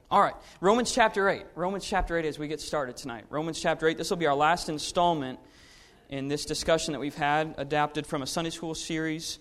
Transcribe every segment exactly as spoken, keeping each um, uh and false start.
All right, Romans chapter eight. Romans chapter eight as we get started tonight. Romans chapter eight, this will be our last installment in this discussion that we've had, adapted from a Sunday school series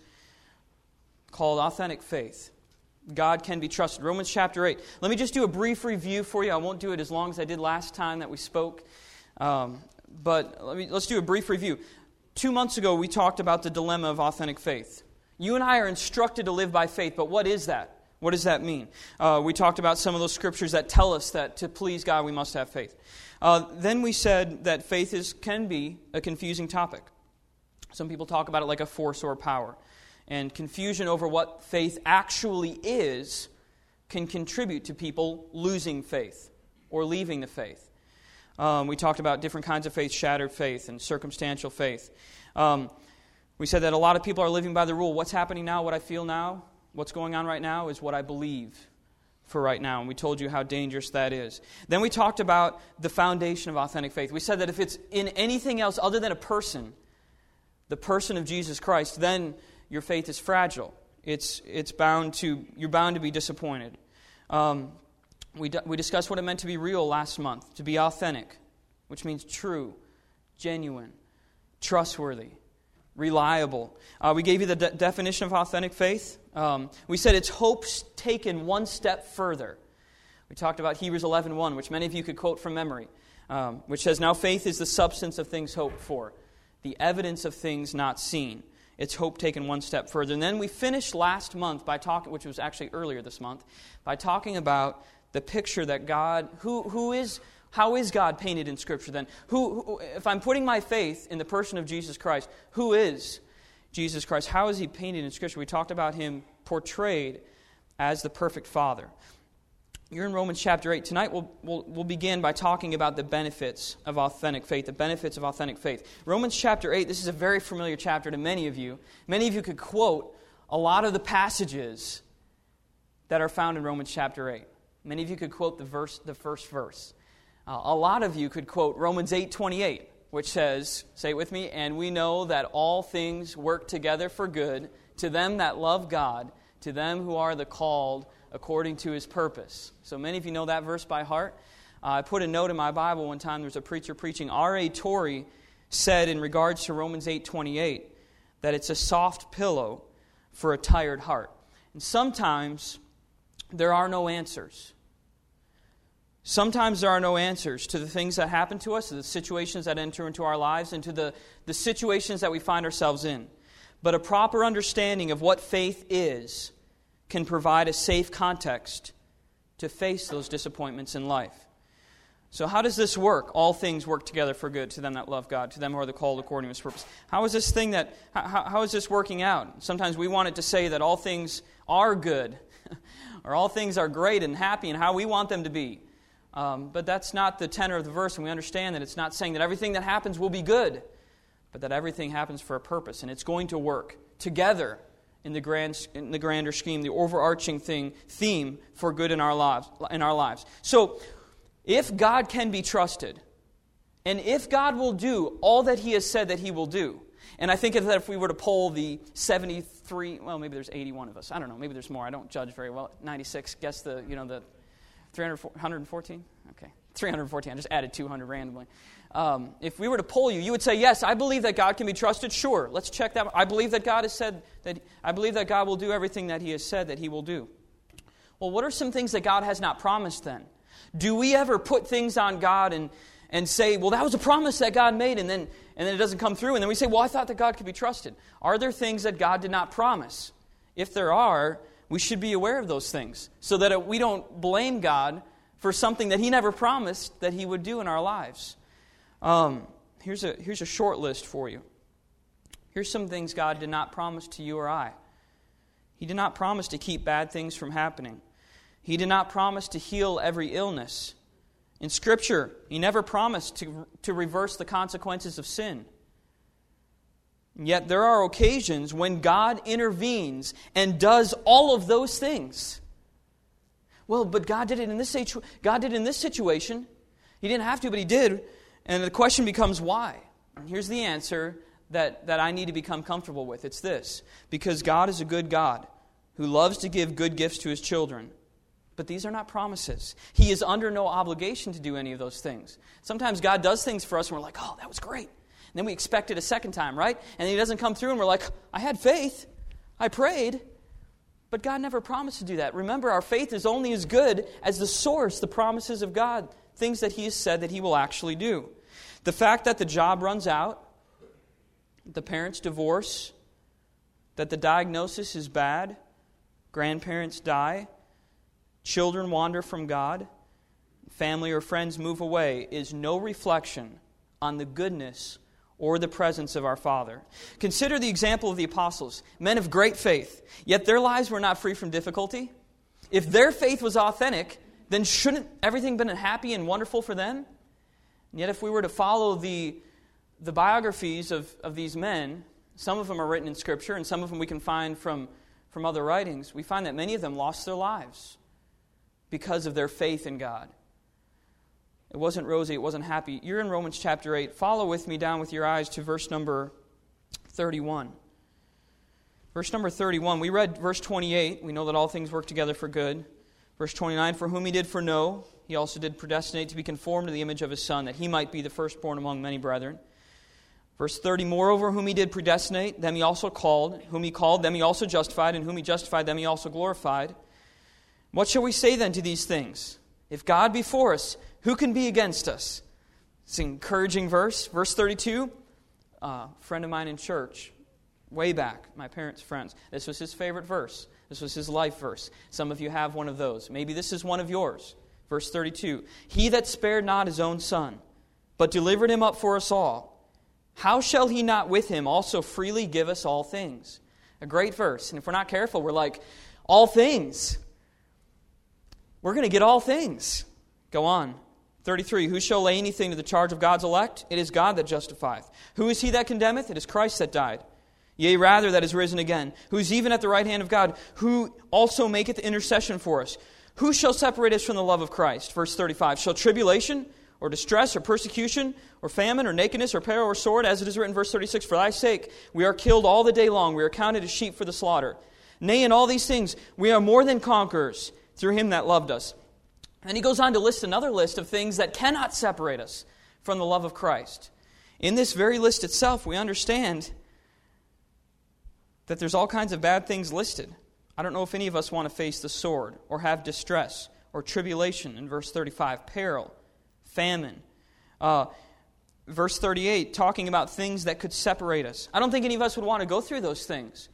called Authentic Faith. God can be trusted. Romans chapter eight. Let me just do a brief review for you. I won't do it as long as I did last time that we spoke. Um, but let me, let's do a brief review. Two months ago, we talked about the dilemma of authentic faith. You and I are instructed to live by faith, but what is that? What does that mean? Uh, we talked about some of those scriptures that tell us that to please God, we must have faith. Uh, then we said that faith is can be a confusing topic. Some people talk about it like a force or power. And confusion over what faith actually is can contribute to people losing faith or leaving the faith. Um, we talked about different kinds of faith, shattered faith and circumstantial faith. Um, we said that a lot of people are living by the rule, what's happening now, what I feel now, what's going on right now is what I believe for right now. And we told you how dangerous that is. Then we talked about the foundation of authentic faith. We said that if it's in anything else other than a person, the person of Jesus Christ, then your faith is fragile. It's it's bound to you're bound to be disappointed. Um, we we discussed what it meant to be real last month, to be authentic, which means true, genuine, trustworthy, reliable. Uh, we gave you the de- definition of authentic faith. Um, we said it's hope's taken one step further. We talked about Hebrews eleven one, which many of you could quote from memory, um, which says, "Now faith is the substance of things hoped for, the evidence of things not seen." It's hope taken one step further. And then we finished last month by talking, which was actually earlier this month, by talking about the picture that God, who who is, how is God painted in Scripture then? Who, who, if I'm putting my faith in the person of Jesus Christ, who is Jesus Christ? How is He painted in Scripture? We talked about Him portrayed as the perfect Father. You're in Romans chapter eight. Tonight we'll, we'll, we'll begin by talking about the benefits of authentic faith, the benefits of authentic faith. Romans chapter eight, this is a very familiar chapter to many of you. Many of you could quote a lot of the passages that are found in Romans chapter eight. Many of you could quote the verse, the first verse. Uh, a lot of you could quote Romans eight twenty-eight, which says, say it with me, "And we know that all things work together for good to them that love God, to them who are the called according to His purpose." So many of you know that verse by heart. Uh, I put a note in my Bible one time. There was a preacher preaching. R A Torrey said in regards to Romans eight twenty-eight that it's a soft pillow for a tired heart. And sometimes there are no answers. Sometimes there are no answers to the things that happen to us, to the situations that enter into our lives, and to the, the situations that we find ourselves in. But a proper understanding of what faith is can provide a safe context to face those disappointments in life. So how does this work? All things work together for good to them that love God, to them who are the called according to His purpose. How is this thing that, how, how is this working out? Sometimes we want it to say that all things are good, or all things are great and happy and how we want them to be. Um, but that's not the tenor of the verse, and we understand that it's not saying that everything that happens will be good, but that everything happens for a purpose, and it's going to work together in the grand, in the grander scheme, the overarching thing, theme for good in our lives. In our lives. So, if God can be trusted, and if God will do all that He has said that He will do, and I think that if we were to poll the seventy-three, well, maybe there's eighty-one of us. I don't know. Maybe there's more. I don't judge very well. ninety-six. Guess the you know the three hundred, one hundred fourteen. Okay, three hundred fourteen. I just added two hundred randomly. Um, if we were to poll you, you would say, yes, I believe that God can be trusted. Sure, let's check that. I believe that God has said that, I believe that God will do everything that He has said that He will do. Well, what are some things that God has not promised then? Do we ever put things on God and, and say, well, that was a promise that God made, and then, and then it doesn't come through, and then we say, well, I thought that God could be trusted. Are there things that God did not promise? If there are, we should be aware of those things so that we don't blame God for something that He never promised that He would do in our lives. Um, here's a here's a short list for you. Here's some things God did not promise to you or I. He did not promise to keep bad things from happening. He did not promise to heal every illness. In Scripture, He never promised to, to reverse the consequences of sin. And yet there are occasions when God intervenes and does all of those things. Well, but God did it in this situ- God did it in this situation. He didn't have to, but He did. And the question becomes why? And here's the answer that, that I need to become comfortable with. It's this. Because God is a good God who loves to give good gifts to His children. But these are not promises. He is under no obligation to do any of those things. Sometimes God does things for us and we're like, oh, that was great. And then we expect it a second time, right? And then He doesn't come through and we're like, I had faith. I prayed. But God never promised to do that. Remember, our faith is only as good as the source, the promises of God, things that He has said that He will actually do. The fact that the job runs out, the parents divorce, that the diagnosis is bad, grandparents die, children wander from God, family or friends move away, is no reflection on the goodness or the presence of our Father. Consider the example of the apostles, men of great faith, yet their lives were not free from difficulty. If their faith was authentic, then shouldn't everything been happy and wonderful for them? And yet if we were to follow the, the biographies of, of these men, some of them are written in Scripture and some of them we can find from, from other writings, we find that many of them lost their lives because of their faith in God. It wasn't rosy, it wasn't happy. You're in Romans chapter eight. Follow with me down with your eyes to verse number thirty-one. Verse number thirty-one, we read verse twenty-eight. We know that all things work together for good. Verse twenty-nine, for whom He did foreknow, He also did predestinate to be conformed to the image of His Son, that He might be the firstborn among many brethren. Verse thirty, moreover, whom He did predestinate, them He also called. Whom He called, them He also justified. And whom He justified, them He also glorified. What shall we say then to these things? If God be for us, who can be against us? It's an encouraging verse. Verse thirty-two, a friend of mine in church, way back, my parents' friends. This was his favorite verse. This was his life verse. Some of you have one of those. Maybe this is one of yours. Verse thirty-two, He that spared not His own Son, but delivered Him up for us all, how shall He not with Him also freely give us all things? A great verse. And if we're not careful, we're like, all things. We're going to get all things. Go on. thirty-three, who shall lay anything to the charge of God's elect? It is God that justifieth. Who is He that condemneth? It is Christ that died. Yea, rather, that is risen again, who is even at the right hand of God, who also maketh intercession for us. Who shall separate us from the love of Christ? Verse thirty-five, shall tribulation, or distress, or persecution, or famine, or nakedness, or peril, or sword, as it is written, verse thirty-six, for thy sake we are killed all the day long, we are counted as sheep for the slaughter. Nay, in all these things we are more than conquerors, through Him that loved us. And he goes on to list another list of things that cannot separate us from the love of Christ. In this very list itself, we understand that there's all kinds of bad things listed. I don't know if any of us want to face the sword, or have distress, or tribulation in verse thirty-five, peril, famine. Uh, verse thirty-eight, talking about things that could separate us. I don't think any of us would want to go through those things.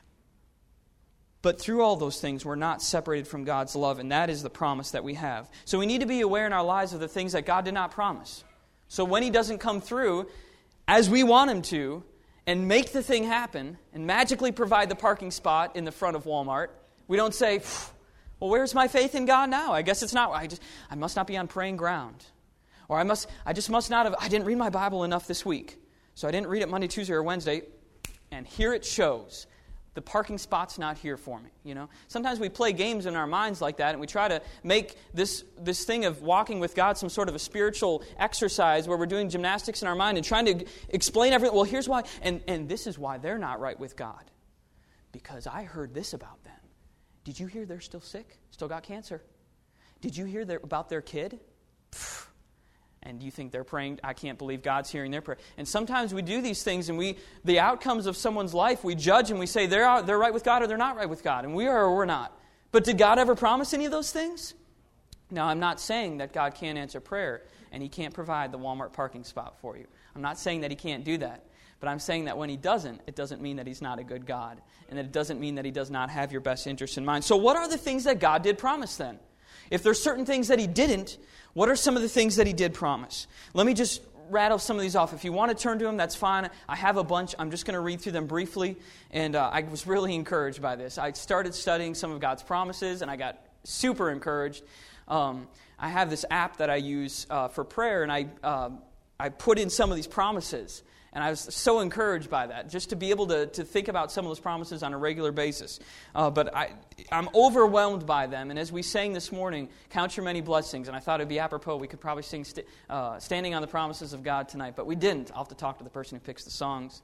But through all those things, we're not separated from God's love, and that is the promise that we have. So we need to be aware in our lives of the things that God did not promise. So when He doesn't come through as we want Him to, and make the thing happen, and magically provide the parking spot in the front of Walmart, we don't say, well, where's my faith in God now? I guess it's not, I just, I must not be on praying ground. Or I must, I just must not have, I didn't read my Bible enough this week. So I didn't read it Monday, Tuesday, or Wednesday, and here it shows. The parking spot's not here for me, you know. Sometimes we play games in our minds like that, and we try to make this, this thing of walking with God some sort of a spiritual exercise where we're doing gymnastics in our mind and trying to explain everything. Well, here's why, and, and this is why they're not right with God. Because I heard this about them. Did you hear they're still sick? Still got cancer? Did you hear their, about their kid? Pfft. And you think they're praying, I can't believe God's hearing their prayer. And sometimes we do these things, and we, the outcomes of someone's life, we judge and we say they're, out, they're right with God or they're not right with God. And we are or we're not. But did God ever promise any of those things? Now, I'm not saying that God can't answer prayer and He can't provide the Walmart parking spot for you. I'm not saying that He can't do that. But I'm saying that when He doesn't, it doesn't mean that He's not a good God. And that it doesn't mean that He does not have your best interest in mind. So what are the things that God did promise then? If there's certain things that He didn't, what are some of the things that He did promise? Let me just rattle some of these off. If you want to turn to them, that's fine. I have a bunch. I'm just going to read through them briefly. And uh, I was really encouraged by this. I started studying some of God's promises, and I got super encouraged. Um, I have this app that I use uh, for prayer, and I uh, I put in some of these promises. And I was so encouraged by that, just to be able to, to think about some of those promises on a regular basis. Uh, but I, I'm overwhelmed by them. And as we sang this morning, Count Your Many Blessings, and I thought it would be apropos, we could probably sing st- uh, Standing on the Promises of God tonight, but we didn't. I'll have to talk to the person who picks the songs.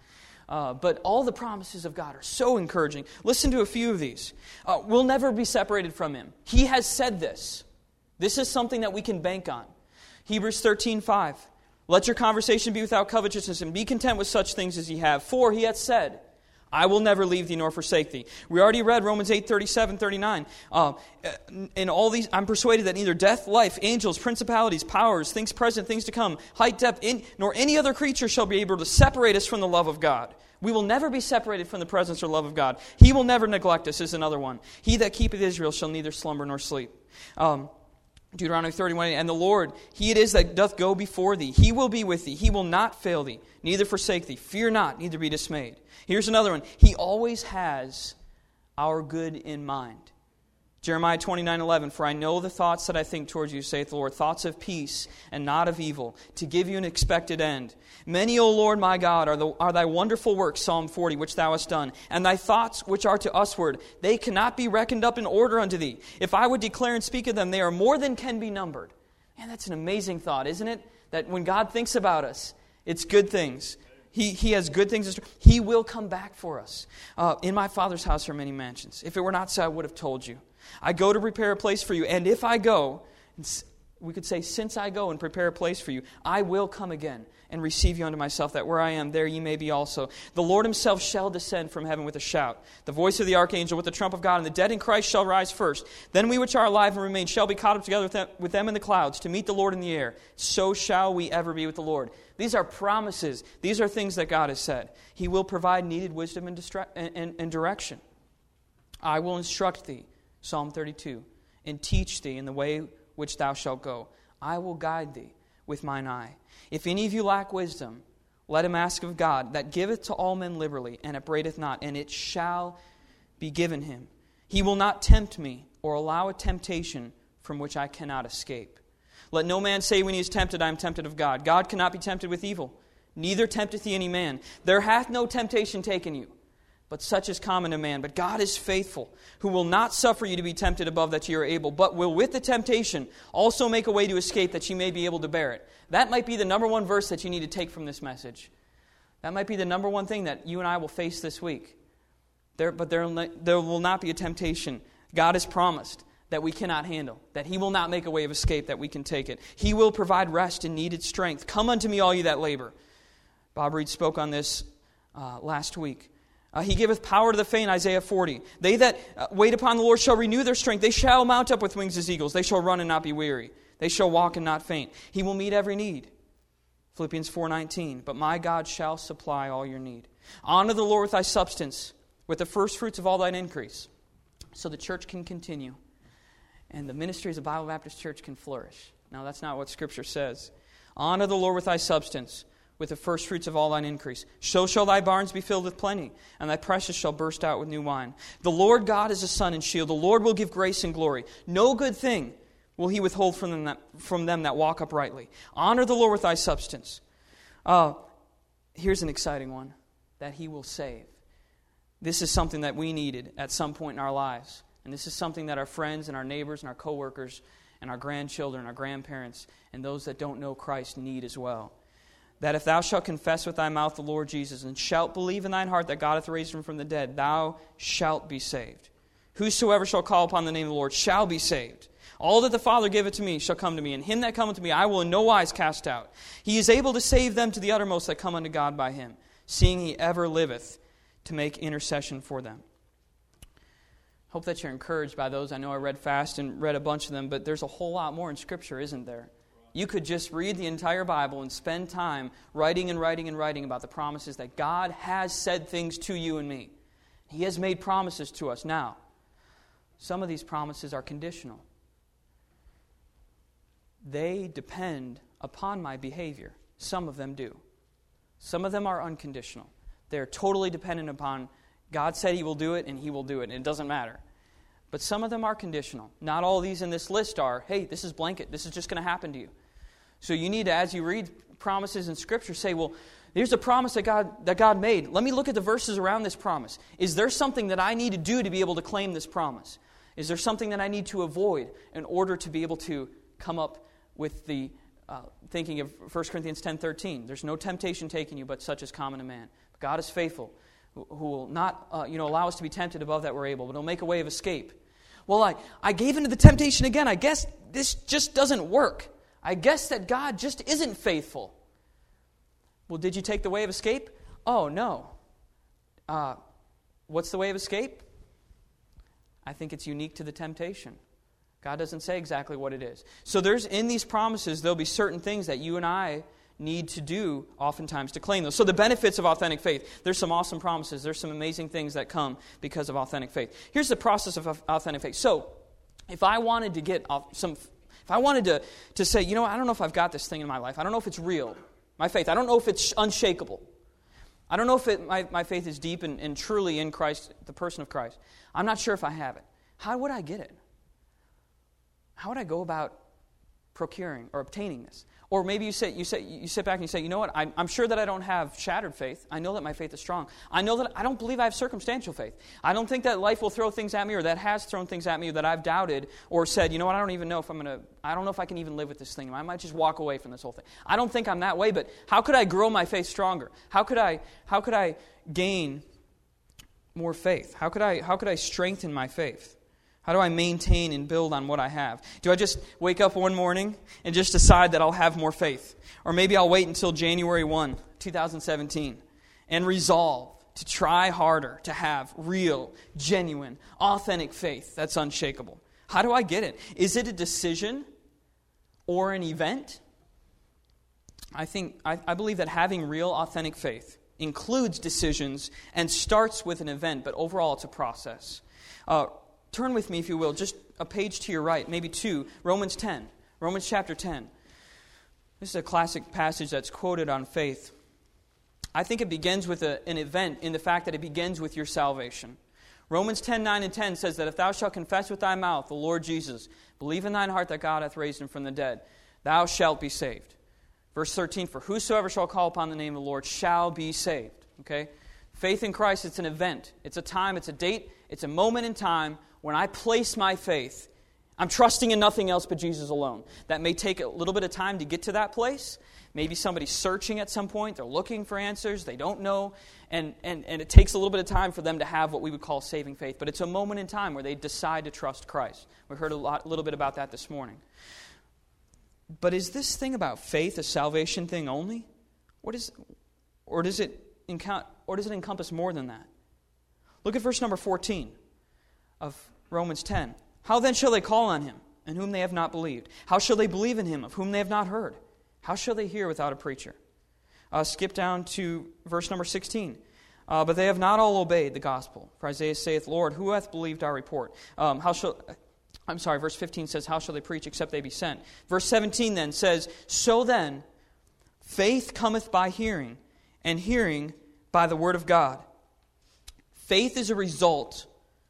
Uh, but all the promises of God are so encouraging. Listen to a few of these. Uh, we'll never be separated from Him. He has said this. This is something that we can bank on. Hebrews thirteen five. Let your conversation be without covetousness, and be content with such things as ye have. For He hath said, I will never leave thee nor forsake thee. We already read Romans eight thirty-seven, thirty-nine. Uh, in all these, I'm persuaded that neither death, life, angels, principalities, powers, things present, things to come, height, depth, in, nor any other creature shall be able to separate us from the love of God. We will never be separated from the presence or love of God. He will never neglect us, is another one. He that keepeth Israel shall neither slumber nor sleep. Um, Deuteronomy thirty-one, and the Lord, He it is that doth go before thee. He will be with thee. He will not fail thee, neither forsake thee. Fear not, neither be dismayed. Here's another one. He always has our good in mind. Jeremiah twenty-nine eleven, for I know the thoughts that I think towards you, saith the Lord, thoughts of peace and not of evil, to give you an expected end. Many, O Lord my God, are, the, are thy wonderful works, Psalm forty, which thou hast done, and thy thoughts which are to usward, they cannot be reckoned up in order unto thee. If I would declare and speak of them, they are more than can be numbered. Man, that's an amazing thought, isn't it? That when God thinks about us, it's good things. He, he has good things. He will come back for us. Uh, in my Father's house are many mansions. If it were not so, I would have told you. I go to prepare a place for you, and if I go, we could say, since I go and prepare a place for you, I will come again and receive you unto myself, that where I am, there ye may be also. The Lord Himself shall descend from heaven with a shout, the voice of the archangel with the trump of God, and the dead in Christ shall rise first. Then we which are alive and remain shall be caught up together with them, with them in the clouds to meet the Lord in the air. So shall we ever be with the Lord. These are promises. These are things that God has said. He will provide needed wisdom and, distra- and, and, and direction. I will instruct thee, Psalm thirty-two, and teach thee in the way which thou shalt go. I will guide thee with mine eye. If any of you lack wisdom, let him ask of God, that giveth to all men liberally, and upbraideth not, and it shall be given him. He will not tempt me, or allow a temptation from which I cannot escape. Let no man say when he is tempted, I am tempted of God. God cannot be tempted with evil, neither tempteth he any man. There hath no temptation taken you, but such is common to man. But God is faithful, who will not suffer you to be tempted above that ye are able, but will with the temptation also make a way to escape, that ye may be able to bear it. That might be the number one verse that you need to take from this message. That might be the number one thing that you and I will face this week. There, but there, there will not be a temptation. God has promised that we cannot handle, that He will not make a way of escape, that we can take it. He will provide rest and needed strength. Come unto me, all you that labor. Bob Reed spoke on this uh, last week. Uh, he giveth power to the faint, Isaiah forty. They that uh, wait upon the Lord shall renew their strength. They shall mount up with wings as eagles. They shall run and not be weary. They shall walk and not faint. He will meet every need. Philippians four nineteen. But my God shall supply all your need. Honor the Lord with thy substance, with the first fruits of all thine increase, so the church can continue, and the ministries of Bible Baptist Church can flourish. Now, that's not what Scripture says. Honor the Lord with thy substance, with the first fruits of all thine increase. So shall thy barns be filled with plenty, and thy presses shall burst out with new wine. The Lord God is a sun and shield. The Lord will give grace and glory. No good thing will He withhold from them that, from them that walk uprightly. Honor the Lord with thy substance. Uh, here's an exciting one, that He will save. This is something that we needed at some point in our lives. And this is something that our friends and our neighbors and our coworkers and our grandchildren and our grandparents and those that don't know Christ need as well. That if thou shalt confess with thy mouth the Lord Jesus, and shalt believe in thine heart that God hath raised Him from the dead, thou shalt be saved. Whosoever shall call upon the name of the Lord shall be saved. All that the Father giveth to me shall come to me, and him that cometh to me I will in no wise cast out. He is able to save them to the uttermost that come unto God by Him, seeing He ever liveth to make intercession for them. Hope that you're encouraged by those. I know I read fast and read a bunch of them, but there's a whole lot more in Scripture, isn't there? You could just read the entire Bible and spend time writing and writing and writing about the promises that God has said things to you and me. He has made promises to us. Now, some of these promises are conditional. They depend upon my behavior. Some of them do. Some of them are unconditional. They're totally dependent upon God said He will do it, and He will do it, and it doesn't matter. But some of them are conditional. Not all of these in this list are, hey, this is blanket. This is just going to happen to you. So you need to, as you read promises in Scripture, say, well, here's a promise that God that God made. Let me look at the verses around this promise. Is there something that I need to do to be able to claim this promise? Is there something that I need to avoid in order to be able to come up with the uh, thinking of First Corinthians ten thirteen? There's no temptation taken you, but such is common to man. God is faithful, who will not uh, you know, allow us to be tempted above that we're able, but He'll make a way of escape. Well, I, I gave into the temptation again. I guess this just doesn't work. I guess that God just isn't faithful. Well, did you take the way of escape? Oh, no. Uh, what's the way of escape? I think it's unique to the temptation. God doesn't say exactly what it is. So there's in these promises, there'll be certain things that you and I need to do oftentimes to claim those. So the benefits of authentic faith. There's some awesome promises. There's some amazing things that come because of authentic faith. Here's the process of authentic faith. So if I wanted to get some, if I wanted to, to say, you know, I don't know if I've got this thing in my life. I don't know if it's real. My faith. I don't know if it's unshakable. I don't know if it, my, my faith is deep and, and truly in Christ, the person of Christ. I'm not sure if I have it. How would I get it? How would I go about procuring or obtaining this? Or maybe you sit, you sit, you sit back and you say, you know what, I'm, I'm sure that I don't have shattered faith. I know that my faith is strong. I know that I don't believe I have circumstantial faith. I don't think that life will throw things at me or that has thrown things at me that I've doubted or said, you know what, I don't even know if I'm going to, I don't know if I can even live with this thing. I might just walk away from this whole thing. I don't think I'm that way, but how could I grow my faith stronger? How could I, how could I gain more faith? How could I, how could I strengthen my faith? How do I maintain and build on what I have? Do I just wake up one morning and just decide that I'll have more faith? Or maybe I'll wait until January first, twenty seventeen and resolve to try harder to have real, genuine, authentic faith that's unshakable. How do I get it? Is it a decision or an event? I think I, I believe that having real, authentic faith includes decisions and starts with an event, but overall it's a process. Uh, Turn with me, if you will, just a page to your right, maybe two, Romans ten, Romans chapter ten. This is a classic passage that's quoted on faith. I think it begins with a, an event in the fact that it begins with your salvation. Romans ten, nine and ten says that if thou shalt confess with thy mouth the Lord Jesus, believe in thine heart that God hath raised him from the dead, thou shalt be saved. Verse thirteen, for whosoever shall call upon the name of the Lord shall be saved. Okay? Faith in Christ, it's an event. It's a time, it's a date, it's a moment in time when I place my faith. I'm trusting in nothing else but Jesus alone. That may take a little bit of time to get to that place. Maybe somebody's searching at some point. They're looking for answers. They don't know. And, and, and it takes a little bit of time for them to have what we would call saving faith. But it's a moment in time where they decide to trust Christ. We heard a lot, little bit about that this morning. But is this thing about faith a salvation thing only? What is, or does it encount, or does it encompass more than that? Look at verse number fourteen of Romans ten. How then shall they call on him, in whom they have not believed? How shall they believe in him, of whom they have not heard? How shall they hear without a preacher? Uh, skip down to verse number sixteen. Uh, but they have not all obeyed the gospel. For Isaiah saith, Lord, who hath believed our report? Um, how shall... I'm sorry, verse fifteen says, how shall they preach except they be sent? Verse seventeen then says, so then, faith cometh by hearing, and hearing by the word of God. Faith is a result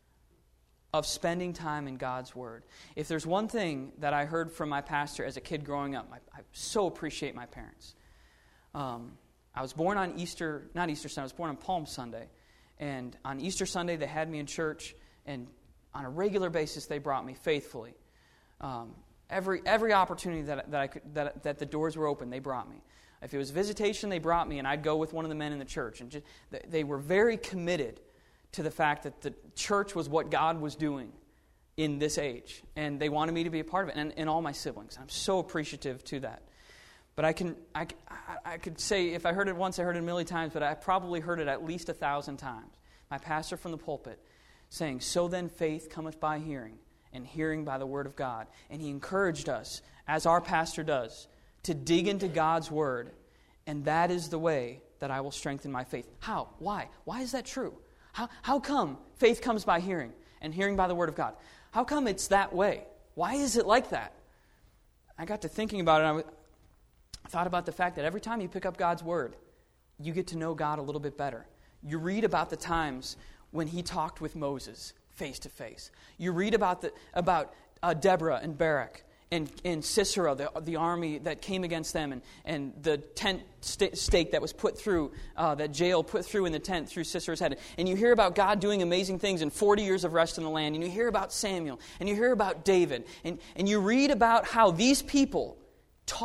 of spending time in God's Word. If there's one thing that I heard from my pastor as a kid growing up, I, I so appreciate my parents. Um, I was born on Easter, not Easter Sunday, I was born on Palm Sunday. And on Easter Sunday, they had me in church, and on a regular basis, they brought me faithfully. Um, every every opportunity that that I could that that the doors were open, they brought me. If it was visitation, they brought me, and I'd go with one of the men in the church. And just, they were very committed to the fact that the church was what God was doing in this age. And they wanted me to be a part of it, and, and all my siblings. I'm so appreciative to that. But I can I, I could say, if I heard it once, I heard it a million times, but I probably heard it at least a thousand times. My pastor from the pulpit saying, so then faith cometh by hearing, and hearing by the word of God. And he encouraged us, as our pastor does, to dig into God's word, and that is the way that I will strengthen my faith. How? Why? Why is that true? How, how come faith comes by hearing, and hearing by the word of God? How come it's that way? Why is it like that? I got to thinking about it, and I thought about the fact that every time you pick up God's word, you get to know God a little bit better. You read about the times when he talked with Moses face to face. You read about the about uh, Deborah and Barak and, and Sisera, the, the army that came against them, and, and the tent st- stake that was put through, uh, that Jael put through in the tent through Sisera's head. And you hear about God doing amazing things and forty years of rest in the land. And you hear about Samuel. And you hear about David. And, and you read about how these people talked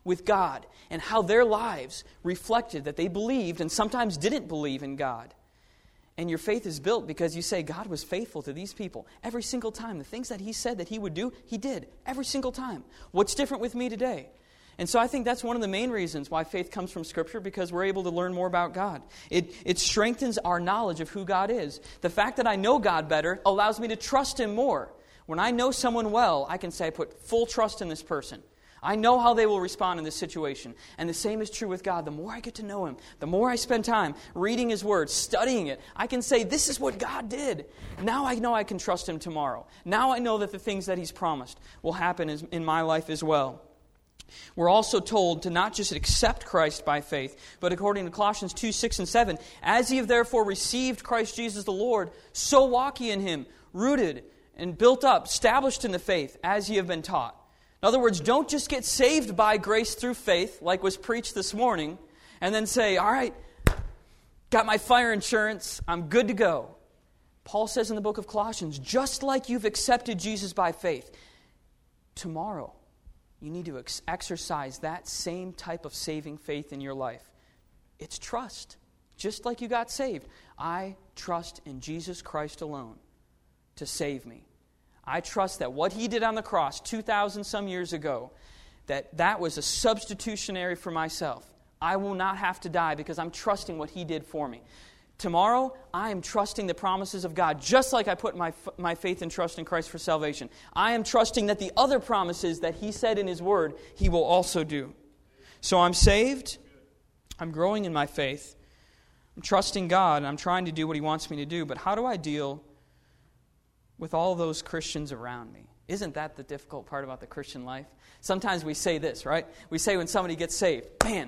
with God and how their lives reflected that they believed and sometimes didn't believe in God. And your faith is built because you say, God was faithful to these people every single time. The things that He said that He would do, He did every single time. What's different with me today? And so I think that's one of the main reasons why faith comes from Scripture, because we're able to learn more about God. It, it strengthens our knowledge of who God is. The fact that I know God better allows me to trust Him more. When I know someone well, I can say I put full trust in this person. I know how they will respond in this situation. And the same is true with God. The more I get to know Him, the more I spend time reading His Word, studying it, I can say, this is what God did. Now I know I can trust Him tomorrow. Now I know that the things that He's promised will happen in my life as well. We're also told to not just accept Christ by faith, but according to Colossians two, six, and seven, as ye have therefore received Christ Jesus the Lord, so walk ye in Him, rooted and built up, established in the faith, as ye have been taught. In other words, don't just get saved by grace through faith, like was preached this morning, and then say, all right, got my fire insurance, I'm good to go. Paul says in the book of Colossians, just like you've accepted Jesus by faith, tomorrow you need to ex- exercise that same type of saving faith in your life. It's trust. Just like you got saved. I trust in Jesus Christ alone to save me. I trust that what He did on the cross two thousand some years ago, that that was a substitutionary for myself. I will not have to die because I'm trusting what He did for me. Tomorrow, I am trusting the promises of God, just like I put my, my faith and trust in Christ for salvation. I am trusting that the other promises that He said in His Word, He will also do. So I'm saved. I'm growing in my faith. I'm trusting God, and I'm trying to do what He wants me to do. But how do I deal with all those Christians around me? Isn't that the difficult part about the Christian life? Sometimes we say this, right? We say when somebody gets saved, man,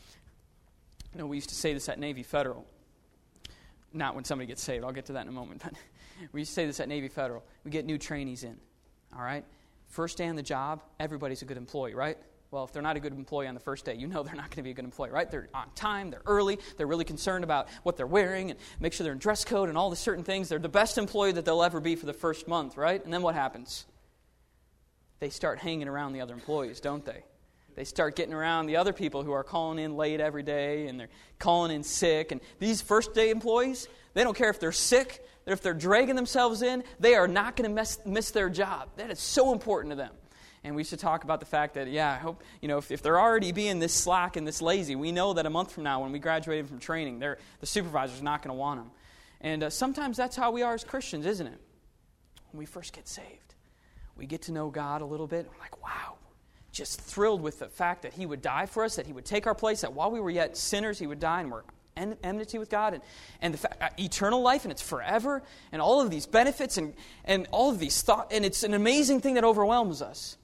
you know, we used to say this at Navy Federal. Not when somebody gets saved. I'll get to that in a moment. But we used to say this at Navy Federal. We get new trainees in, all right? First day on the job, everybody's a good employee, right? Well, if they're not a good employee on the first day, you know they're not going to be a good employee, right? They're on time, they're early, they're really concerned about what they're wearing and make sure they're in dress code and all the certain things. They're the best employee that they'll ever be for the first month, right? And then what happens? They start hanging around the other employees, don't they? They start getting around the other people who are calling in late every day and they're calling in sick. And these first day employees, they don't care if they're sick, if they're dragging themselves in, they are not going to miss, miss their job. That is so important to them. And we used to talk about the fact that, yeah, I hope, you know, if, if they're already being this slack and this lazy, we know that a month from now when we graduated from training, they're, the supervisor's not going to want them. And uh, sometimes that's how we are as Christians, isn't it? When we first get saved, we get to know God a little bit. We're like, wow. Just thrilled with the fact that He would die for us, that He would take our place, that while we were yet sinners, He would die, and we're en- enmity with God, and, and the fa- uh, eternal life, and it's forever, and all of these benefits, and, and all of these thoughts, and it's an amazing thing that overwhelms us.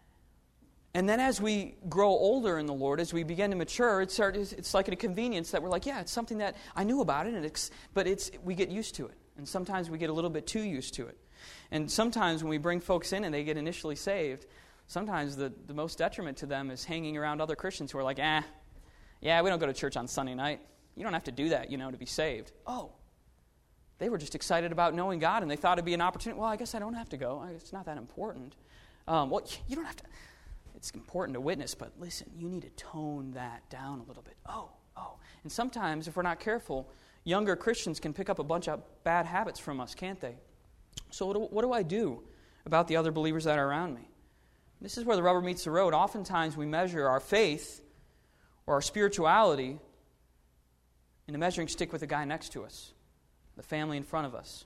And then as we grow older in the Lord, as we begin to mature, it's, it's like a convenience that we're like, yeah, it's something that I knew about it, and it's, but it's we get used to it. And sometimes we get a little bit too used to it. And sometimes when we bring folks in and they get initially saved, sometimes the, the most detriment to them is hanging around other Christians who are like, eh, yeah, we don't go to church on Sunday night. You don't have to do that, you know, to be saved. Oh, they were just excited about knowing God, and they thought it'd be an opportunity. Well, I guess I don't have to go. It's not that important. Um, well, you don't have to. It's important to witness, but listen, you need to tone that down a little bit. Oh, oh. And sometimes, if we're not careful, younger Christians can pick up a bunch of bad habits from us, can't they? So what do, what do I do about the other believers that are around me? This is where the rubber meets the road. Oftentimes we measure our faith or our spirituality in a measuring stick with the guy next to us, the family in front of us.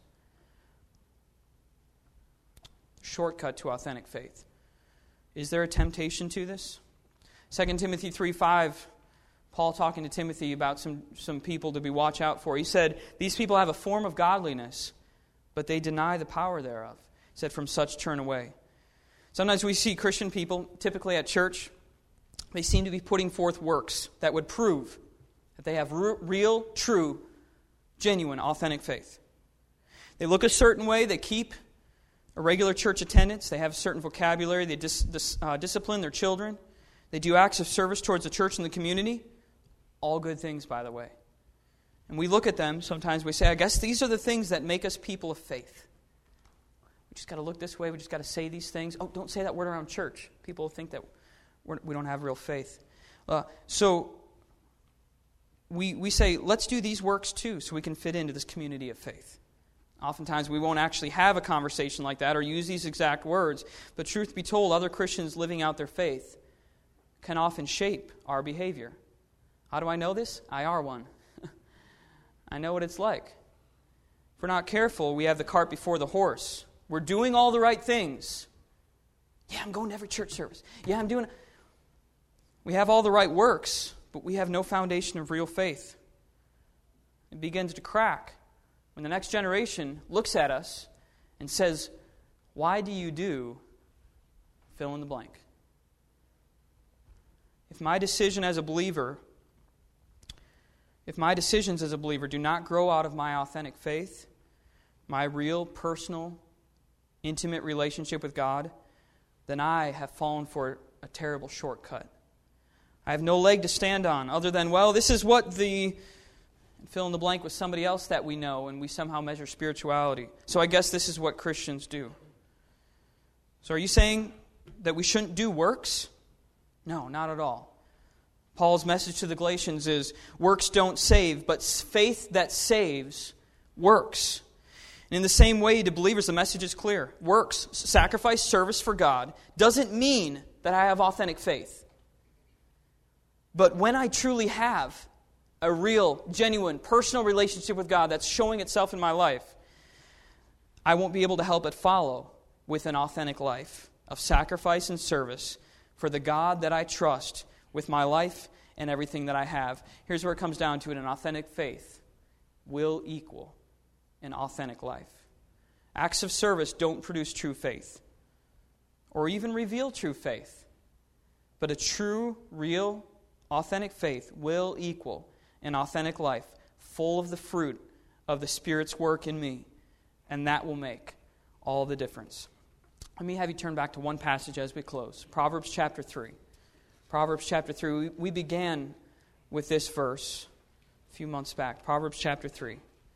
Shortcut to authentic faith. Is there a temptation to this? Second Timothy three five, Paul talking to Timothy about some, some people to be watch out for. He said, these people have a form of godliness, but they deny the power thereof. He said, from such turn away. Sometimes we see Christian people, typically at church, they seem to be putting forth works that would prove that they have r- real, true, genuine, authentic faith. They look a certain way, they keep a regular church attendance, they have a certain vocabulary, they dis- dis- uh, discipline their children, they do acts of service towards the church and the community. All good things, by the way. And we look at them, sometimes we say, I guess these are the things that make us people of faith. We just got to look this way. We just got to say these things. Oh, don't say that word around church. People think that we're, we don't have real faith. Uh, so we we say, let's do these works too so we can fit into this community of faith. Oftentimes we won't actually have a conversation like that or use these exact words, but truth be told, other Christians living out their faith can often shape our behavior. How do I know this? I are one. I know what it's like. If we're not careful, we have the cart before the horse. We're doing all the right things. Yeah, I'm going to every church service. Yeah, I'm doing... We have all the right works, but we have no foundation of real faith. It begins to crack when the next generation looks at us and says, why do you do fill in the blank? If my decision as a believer, if my decisions as a believer do not grow out of my authentic faith, my real, personal, intimate relationship with God, then I have fallen for a terrible shortcut. I have no leg to stand on other than, well, this is what the... fill in the blank with somebody else that we know, and we somehow measure spirituality. So I guess this is what Christians do. So are you saying that we shouldn't do works? No, not at all. Paul's message to the Galatians is, works don't save, but faith that saves works. And in the same way, to believers, the message is clear. Works, sacrifice, service for God, doesn't mean that I have authentic faith. But when I truly have a real, genuine, personal relationship with God that's showing itself in my life, I won't be able to help but follow with an authentic life of sacrifice and service for the God that I trust with my life and everything that I have. Here's where it comes down to it. An authentic faith will equal an authentic life. Acts of service don't produce true faith or even reveal true faith. But a true, real, authentic faith will equal an authentic life, full of the fruit of the Spirit's work in me, and that will make all the difference. Let me have you turn back to one passage as we close. Proverbs chapter three. Proverbs chapter three. We began with this verse a few months back. Proverbs chapter three.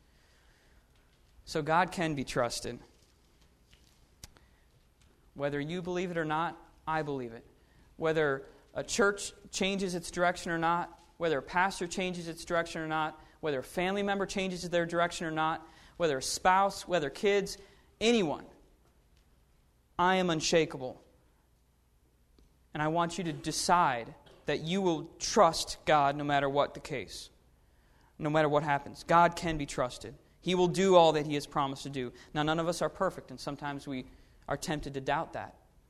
So God can be trusted. Whether you believe it or not, I believe it. Whether a church changes its direction or not, whether a pastor changes its direction or not, whether a family member changes their direction or not, whether a spouse, whether kids, anyone, I am unshakable. And I want you to decide that you will trust God no matter what the case, no matter what happens. God can be trusted. He will do all that He has promised to do. Now, none of us are perfect, and sometimes we are tempted to doubt that.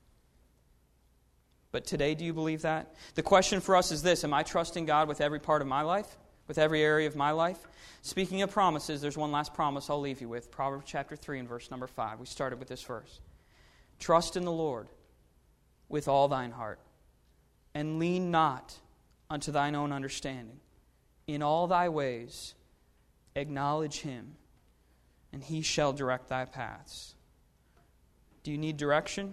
But today, do you believe that? The question for us is this: am I trusting God with every part of my life? With every area of my life? Speaking of promises, there's one last promise I'll leave you with. Proverbs chapter three and verse number five. We started with this verse. Trust in the Lord with all thine heart, and lean not unto thine own understanding. In all thy ways acknowledge Him, and He shall direct thy paths. Do you need direction?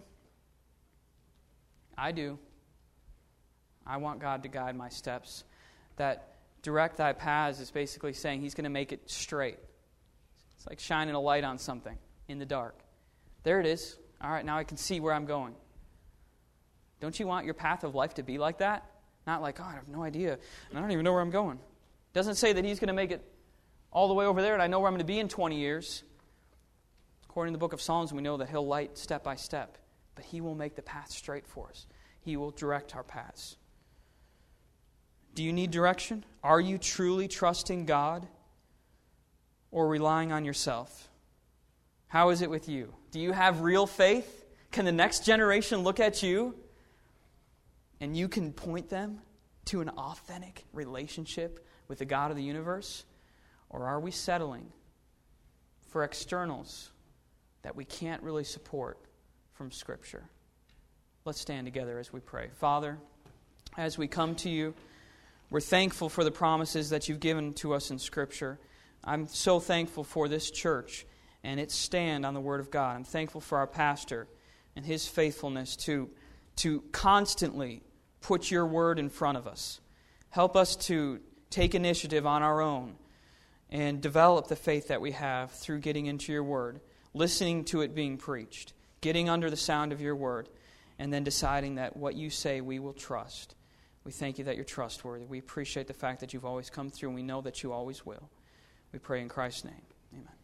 I do. I want God to guide my steps. That direct thy paths is basically saying He's going to make it straight. It's like shining a light on something in the dark. There it is. All right, now I can see where I'm going. Don't you want your path of life to be like that? Not like, oh, I have no idea, and I don't even know where I'm going. It doesn't say that He's going to make it all the way over there, and I know where I'm going to be in twenty years. According to the book of Psalms, we know that He'll light step by step. But He will make the path straight for us. He will direct our paths. Do you need direction? Are you truly trusting God or relying on yourself? How is it with you? Do you have real faith? Can the next generation look at you and you can point them to an authentic relationship with the God of the universe? Or are we settling for externals that we can't really support from Scripture? Let's stand together as we pray. Father, as we come to You, we're thankful for the promises that You've given to us in Scripture. I'm so thankful for this church and its stand on the Word of God. I'm thankful for our pastor and his faithfulness to, to constantly put Your Word in front of us. Help us to take initiative on our own and develop the faith that we have through getting into Your Word, listening to it being preached, getting under the sound of Your Word, and then deciding that what you say we will trust. We thank you that you're trustworthy. We appreciate the fact that you've always come through, and we know that you always will. We pray in Christ's name. Amen.